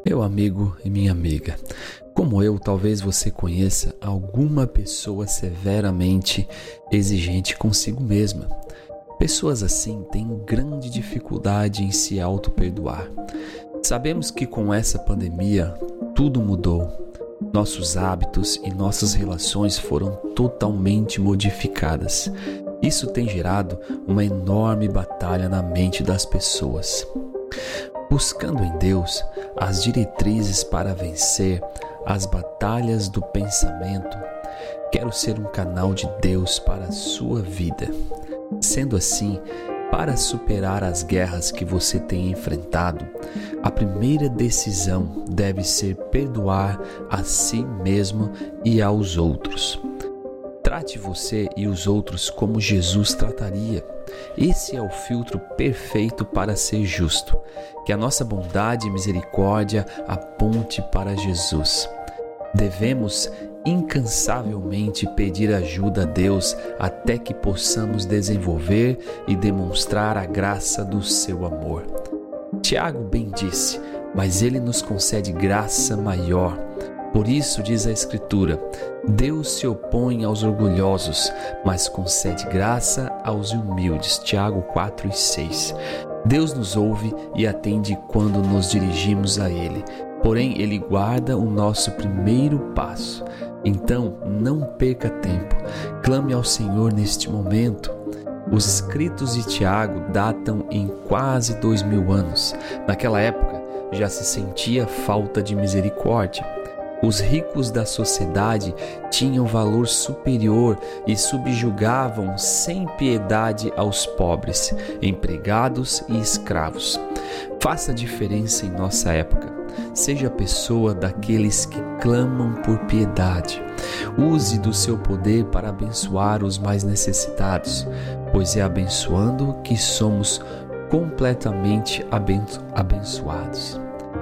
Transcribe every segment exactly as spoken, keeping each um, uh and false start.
Meu amigo e minha amiga, como eu, talvez você conheça alguma pessoa severamente exigente consigo mesma. Pessoas assim têm grande dificuldade em se auto-perdoar. Sabemos que com essa pandemia tudo mudou. Nossos hábitos e nossas relações foram totalmente modificadas. Isso tem gerado uma enorme batalha na mente das pessoas. Buscando em Deus as diretrizes para vencer as batalhas do pensamento, quero ser um canal de Deus para a sua vida. Sendo assim, para superar as guerras que você tem enfrentado, a primeira decisão deve ser perdoar a si mesmo e aos outros. Trate você e os outros como Jesus trataria. Esse é o filtro perfeito para ser justo. Que a nossa bondade e misericórdia aponte para Jesus. Devemos incansavelmente pedir ajuda a Deus até que possamos desenvolver e demonstrar a graça do seu amor. Tiago bem disse, mas ele nos concede graça maior. Por isso, diz a Escritura, Deus se opõe aos orgulhosos, mas concede graça aos humildes. Tiago quatro e seis. Deus nos ouve e atende quando nos dirigimos a Ele, porém Ele guarda o nosso primeiro passo. Então, não perca tempo, clame ao Senhor neste momento. Os escritos de Tiago datam em quase dois mil anos. Naquela época, já se sentia falta de misericórdia. Os ricos da sociedade tinham valor superior e subjugavam sem piedade aos pobres, empregados e escravos. Faça diferença em nossa época. Seja a pessoa daqueles que clamam por piedade. Use do seu poder para abençoar os mais necessitados, pois é abençoando que somos completamente abençoados.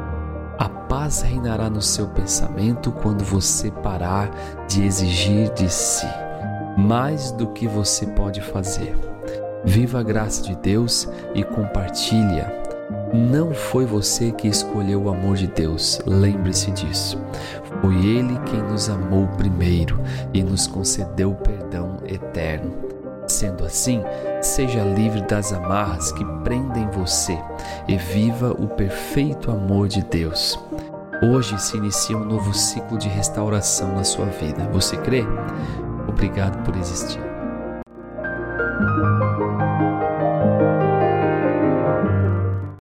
A paz reinará no seu pensamento quando você parar de exigir de si mais do que você pode fazer. Viva a graça de Deus e compartilhe-a. Não foi você que escolheu o amor de Deus, lembre-se disso. Foi Ele quem nos amou primeiro e nos concedeu o perdão eterno. Sendo assim, seja livre das amarras que prendem você e viva o perfeito amor de Deus. Hoje se inicia um novo ciclo de restauração na sua vida. Você crê? Obrigado por existir.